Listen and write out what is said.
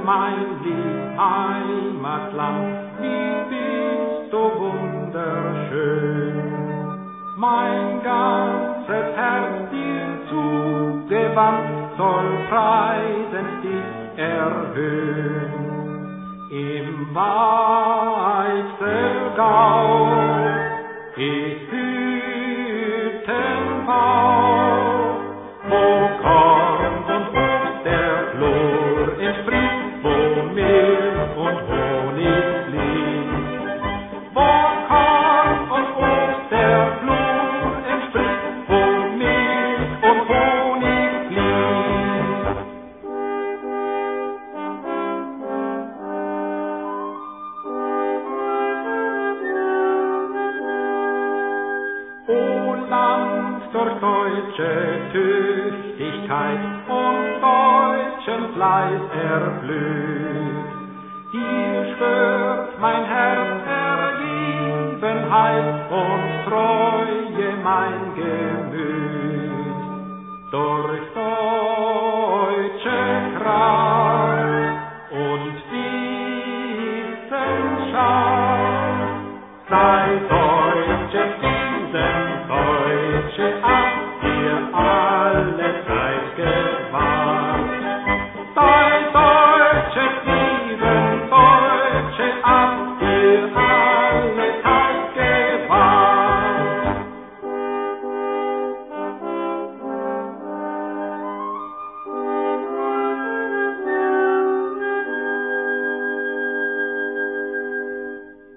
mein lieb Heimatland, wie bist du wunderschön. Mein ganzes Herz dir zugewandt, soll preisend dich erhöhen. Im Weichselgau ist Hüttenbau, wo Korn und Obst der Flur entspricht, wo Milch und Honig fließt. Wo Korn und Obst der Flur entspricht, wo Milch und Honig fließt. O Land durch deutsche Tüchtigkeit und deutschen Fleiß erblüht, hier schwört mein Herz Ergebenheit und Treue mein Gemüt. Durch deutsche Kraft und Wissenschaft sei deutsches